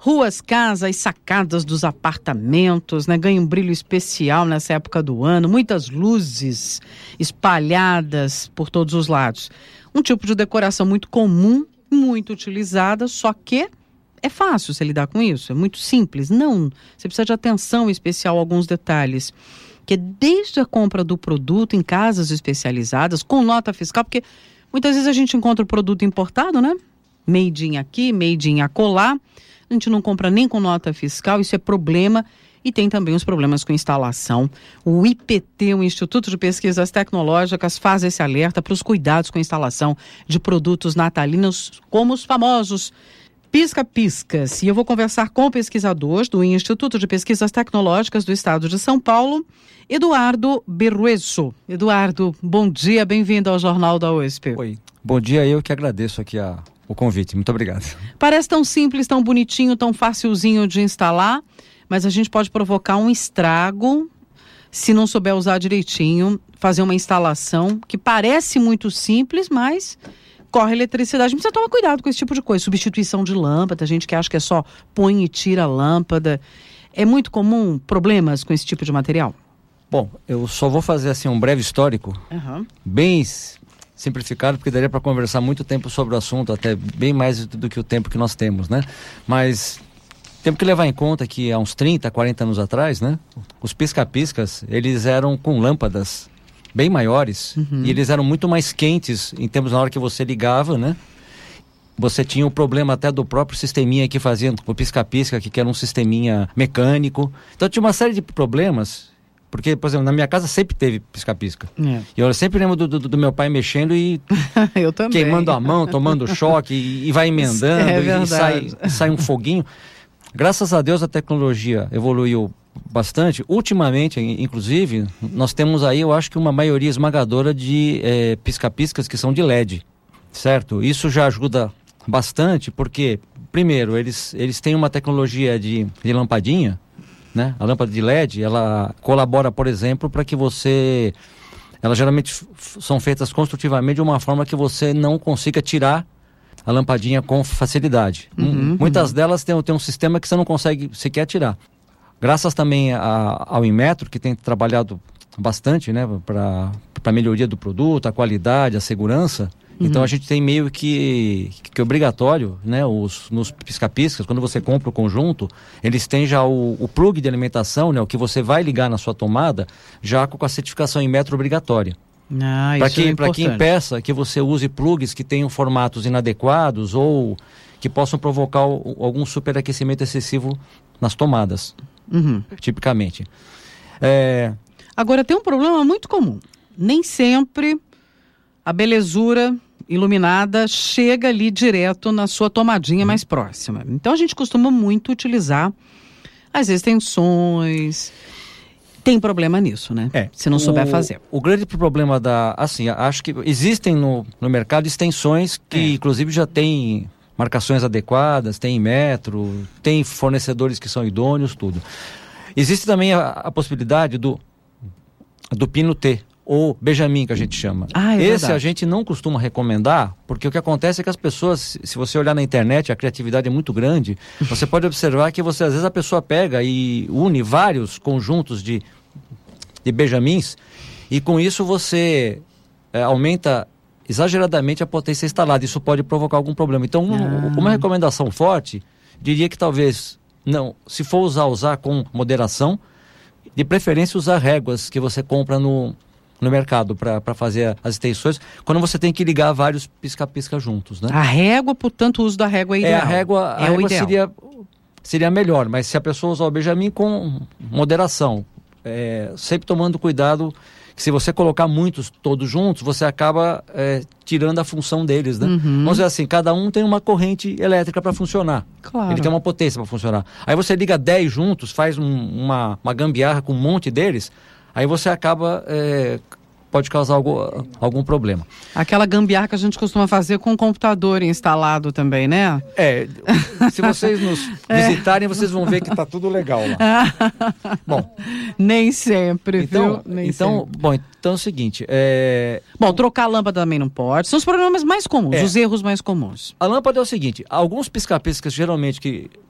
Ruas, casas, sacadas dos apartamentos, né? Ganham um brilho especial nessa época do ano, muitas luzes espalhadas por todos os lados. Um tipo de decoração muito comum, muito utilizada, só que é fácil você lidar com isso, é muito simples. Não, você precisa de atenção especial a alguns detalhes. Que é desde a compra do produto em casas especializadas, com nota fiscal, porque muitas vezes a gente encontra o produto importado, né? Made in aqui, made in acolá. A gente não compra nem com nota fiscal, isso é problema. E tem também os problemas com instalação. O IPT, o Instituto de Pesquisas Tecnológicas, faz esse alerta para os cuidados com a instalação de produtos natalinos, como os famosos pisca-piscas. E eu vou conversar com o pesquisador do Instituto de Pesquisas Tecnológicas do Estado de São Paulo, Eduardo Berrueso. Eduardo, bom dia, bem-vindo ao Jornal da USP. Oi, bom dia, eu que agradeço aqui o convite, muito obrigado. Parece tão simples, tão bonitinho, tão facilzinho de instalar, mas a gente pode provocar um estrago se não souber usar direitinho, fazer uma instalação que parece muito simples, mas corre eletricidade. Precisa tomar cuidado com esse tipo de coisa. Substituição de lâmpada, gente que acha que é só põe e tira a lâmpada. É muito comum problemas com esse tipo de material? Bom, eu só vou fazer assim um breve histórico, bem simplificado, porque daria para conversar muito tempo sobre o assunto, até bem mais do que o tempo que nós temos, né? Mas temos que levar em conta que há uns 30, 40 anos atrás, né? Os pisca-piscas, eles eram com lâmpadas bem maiores, e eles eram muito mais quentes em termos na hora que você ligava, né? Você tinha o problema até do próprio sisteminha que fazia o pisca-pisca, que era um sisteminha mecânico. Então tinha uma série de problemas, porque, por exemplo, na minha casa sempre teve pisca-pisca. E eu sempre lembro do meu pai mexendo e eu também. Queimando a mão, tomando choque e vai emendando e sai um foguinho. Graças a Deus a tecnologia evoluiu bastante. Ultimamente, inclusive, nós temos aí, eu acho que uma maioria esmagadora de pisca-piscas que são de LED, certo? Isso já ajuda bastante, porque, primeiro, eles têm uma tecnologia de lampadinha, né? A lâmpada de LED, ela colabora, por exemplo, para que você... Elas geralmente são feitas construtivamente de uma forma que você não consiga tirar a lampadinha com facilidade. Muitas delas têm um sistema que você não consegue sequer tirar. Graças também ao Inmetro, que tem trabalhado bastante, né, para a melhoria do produto, a qualidade, a segurança. Então a gente tem meio que obrigatório, né, nos pisca-piscas, quando você compra o conjunto, eles têm já o plug de alimentação, né, o que você vai ligar na sua tomada, já com a certificação Inmetro obrigatória. Para que impeça que você use plugs que tenham formatos inadequados ou que possam provocar algum superaquecimento excessivo nas tomadas, tipicamente. Agora tem um problema muito comum. Nem sempre a belezura iluminada chega ali direto na sua tomadinha mais próxima. Então a gente costuma muito utilizar as extensões. Tem problema nisso, né? Se não souber fazer. O grande problema acho que existem no mercado extensões que inclusive já tem marcações adequadas, tem Inmetro, tem fornecedores que são idôneos, tudo. Existe também a possibilidade do pino T, ou Benjamin, que a gente chama. Esse verdade. A gente não costuma recomendar, porque o que acontece é que as pessoas, se você olhar na internet, a criatividade é muito grande, você pode observar que às vezes a pessoa pega e une vários conjuntos de Benjamins, e com isso você aumenta exageradamente a potência instalada. Isso pode provocar algum problema. Então, uma recomendação forte, diria que talvez, se for usar com moderação, de preferência usar réguas que você compra no mercado para fazer as extensões, quando você tem que ligar vários pisca-pisca juntos, né? A régua, portanto, o uso da régua é ideal. A régua seria melhor, mas se a pessoa usar o Benjamin com moderação, sempre tomando cuidado, que se você colocar muitos todos juntos, você acaba tirando a função deles, né? Vamos dizer assim, cada um tem uma corrente elétrica para funcionar. Claro. Ele tem uma potência para funcionar. Aí você liga 10 juntos, faz uma gambiarra com um monte deles, aí você acaba... pode causar algum problema. Aquela gambiarra que a gente costuma fazer com o computador instalado também, né? Se vocês nos visitarem, vocês vão ver que está tudo legal lá. Bom, nem sempre, então, viu? Então é o seguinte... Bom, trocar a lâmpada também não pode. São os problemas mais comuns, os erros mais comuns. A lâmpada é o seguinte, alguns pisca-piscas geralmente que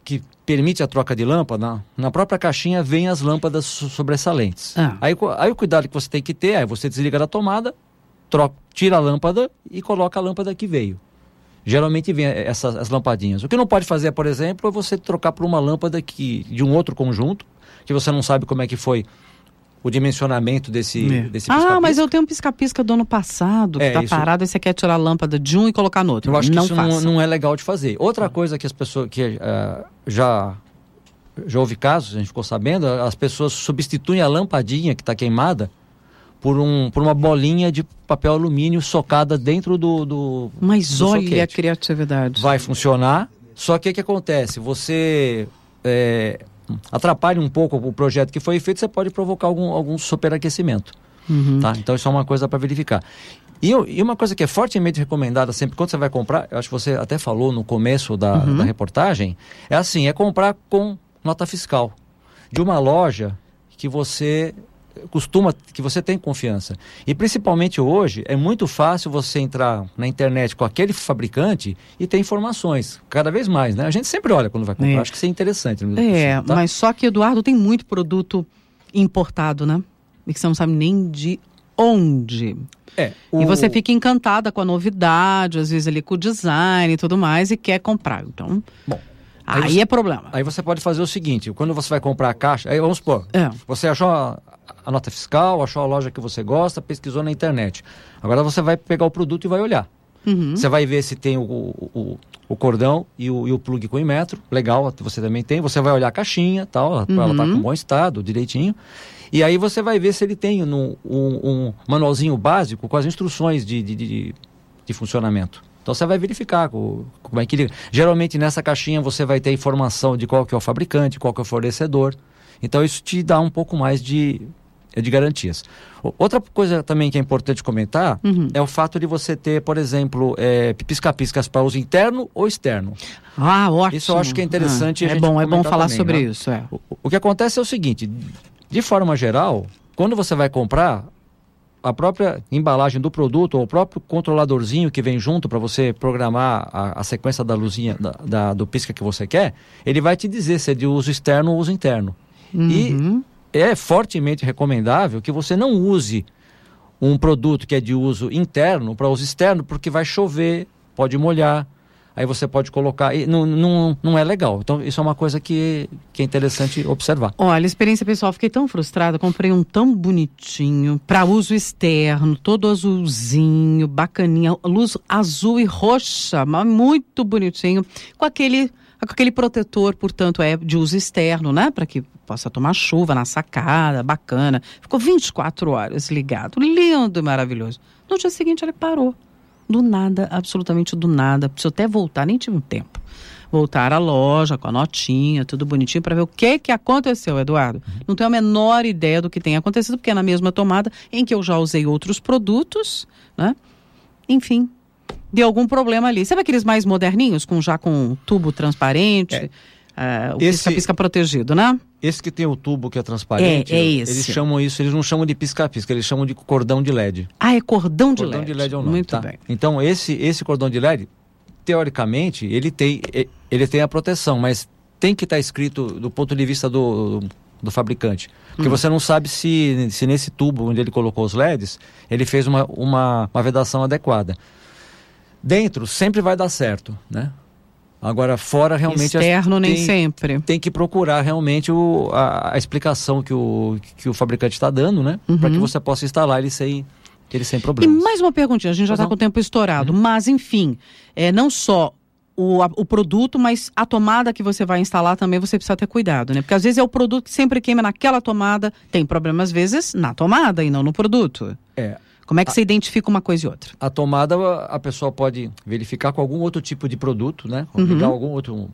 que permite a troca de lâmpada, na própria caixinha vem as lâmpadas sobressalentes. Aí o cuidado que você tem que ter é você desliga da tomada, tira a lâmpada e coloca a lâmpada que veio. Geralmente vem as lampadinhas. O que não pode fazer, por exemplo, é você trocar por uma lâmpada de um outro conjunto, que você não sabe como é que foi o dimensionamento desse pisca-pisca. Mas eu tenho um pisca-pisca do ano passado, que está parado, e você quer tirar a lâmpada de um e colocar no outro. Eu acho que isso não é legal de fazer. Outra coisa que as pessoas, já houve casos, a gente ficou sabendo, as pessoas substituem a lampadinha que está queimada por uma bolinha de papel alumínio socada dentro do Mas do olha soquete. A criatividade. Vai funcionar, só que o que acontece? Você atrapalha um pouco o projeto que foi feito, você pode provocar algum superaquecimento. Tá? Então isso é uma coisa para verificar. E uma coisa que é fortemente recomendada sempre quando você vai comprar, eu acho que você até falou no começo da reportagem, é comprar com nota fiscal de uma loja que você tem confiança. E principalmente hoje, é muito fácil você entrar na internet com aquele fabricante e ter informações, cada vez mais, né? A gente sempre olha quando vai comprar, acho que isso é interessante. Tá? Mas só que, Eduardo, tem muito produto importado, né? E que você não sabe nem de onde. E você fica encantada com a novidade, às vezes ali com o design e tudo mais, e quer comprar. Então... Bom. Aí é problema. Aí você pode fazer o seguinte, quando você vai comprar a caixa, aí vamos supor, você achou a nota fiscal, achou a loja que você gosta, pesquisou na internet. Agora você vai pegar o produto e vai olhar. Você vai ver se tem o cordão e o plug com imetro, legal, você também tem. Você vai olhar a caixinha, tal, ela está com bom estado, direitinho. E aí você vai ver se ele tem um manualzinho básico com as instruções de funcionamento. Então você vai verificar como é que liga. Geralmente nessa caixinha você vai ter informação de qual que é o fabricante, qual que é o fornecedor. Então isso te dá um pouco mais de garantias. Outra coisa também que é importante comentar é o fato de você ter, por exemplo, pisca-piscas para uso interno ou externo. Ótimo. Isso eu acho que é interessante. É bom falar também, sobre isso. O que acontece é o seguinte, de forma geral, quando você vai comprar, a própria embalagem do produto ou o próprio controladorzinho que vem junto para você programar a sequência da luzinha do pisca que você quer, ele vai te dizer se é de uso externo ou uso interno. E é fortemente recomendável que você não use um produto que é de uso interno para uso externo, porque vai chover, pode molhar, aí você pode colocar, e não é legal. Então isso é uma coisa que é interessante observar. Olha, experiência pessoal, fiquei tão frustrada, comprei um tão bonitinho para uso externo, todo azulzinho, bacaninha, luz azul e roxa, mas muito bonitinho, com aquele protetor, portanto, é de uso externo, né? Para que possa tomar chuva na sacada, bacana. Ficou 24 horas ligado, lindo e maravilhoso. No dia seguinte ele parou. Do nada, absolutamente do nada. Preciso até voltar, nem tive um tempo. Voltar à loja com a notinha, tudo bonitinho, para ver o que aconteceu, Eduardo. Não tenho a menor ideia do que tem acontecido, porque é na mesma tomada em que eu já usei outros produtos, né? Enfim, deu algum problema ali. Sabe aqueles mais moderninhos, com tubo transparente? O pisca-pisca protegido, né? Esse que tem o tubo que é transparente, esse. Eles chamam isso, eles não chamam de pisca-pisca, eles chamam de cordão de LED. É cordão de LED. Cordão de LED é o nome, muito bem. Então esse cordão de LED, teoricamente, ele tem a proteção, mas tem que estar escrito do ponto de vista do fabricante. Porque você não sabe se nesse tubo onde ele colocou os LEDs, ele fez uma vedação adequada. Dentro sempre vai dar certo, né? Agora, fora realmente... Externo nem sempre. Tem que procurar realmente a explicação que o fabricante está dando, né? Para que você possa instalar ele sem problemas. E mais uma perguntinha, a gente já está com o tempo estourado, mas enfim, não só o produto, mas a tomada que você vai instalar também você precisa ter cuidado, né? Porque às vezes é o produto que sempre queima naquela tomada, tem problema às vezes na tomada e não no produto. Como é que você identifica uma coisa e outra? A tomada, a pessoa pode verificar com algum outro tipo de produto, né? Ligar algum outro,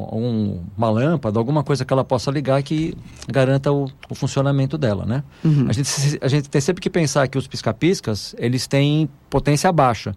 uma lâmpada, alguma coisa que ela possa ligar que garanta o funcionamento dela, né? A gente tem sempre que pensar que os pisca-piscas, eles têm potência baixa.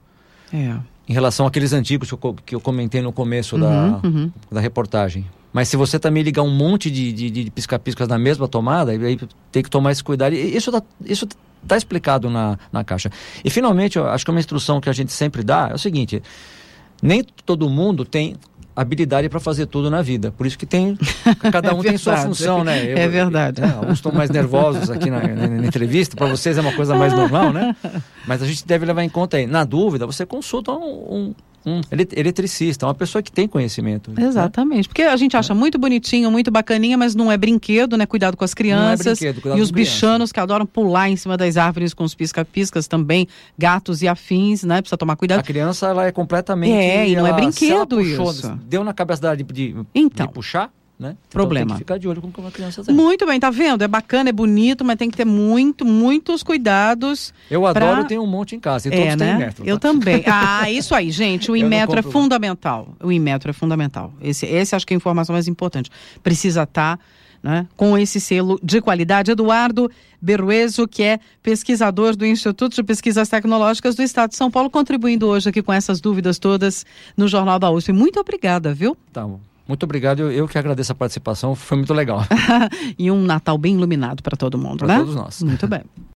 Em relação àqueles antigos que eu comentei no começo da reportagem. Mas se você também ligar um monte de pisca-piscas na mesma tomada, aí tem que tomar esse cuidado. E isso está explicado na caixa. E finalmente, eu acho que uma instrução que a gente sempre dá é o seguinte: nem todo mundo tem habilidade para fazer tudo na vida. Por isso que cada um tem sua função, né? É verdade. Alguns estão mais nervosos aqui na entrevista, para vocês é uma coisa mais normal, né? Mas a gente deve levar em conta aí. Na dúvida, você consulta um eletricista, uma pessoa que tem conhecimento. Exatamente, né? Porque a gente acha muito bonitinho, muito bacaninha, mas não é brinquedo, né? Cuidado com as crianças. Não é brinquedo, cuidado e os bichanos que adoram pular em cima das árvores com os pisca-piscas também, gatos e afins, né? Precisa tomar cuidado. A criança, ela é completamente... e não é brinquedo puxou, isso. Deu na cabeça de puxar, né? Problema. Então tem que ficar de olho com como a criança tem. Muito bem, tá vendo? É bacana, é bonito, mas tem que ter muitos cuidados. Eu adoro, eu tenho um monte em casa. E todos têm Inmetro. Eu também. Isso aí, gente. O Inmetro é fundamental. O Inmetro é fundamental. Esse acho que é a informação mais importante. Precisa estar, né, com esse selo de qualidade. Eduardo Berruezo, que é pesquisador do Instituto de Pesquisas Tecnológicas do Estado de São Paulo, contribuindo hoje aqui com essas dúvidas todas no Jornal da USP. Muito obrigada, viu? Tá bom. Muito obrigado, eu que agradeço a participação, foi muito legal. E um Natal bem iluminado para todo mundo, né? Para todos nós. Muito bem.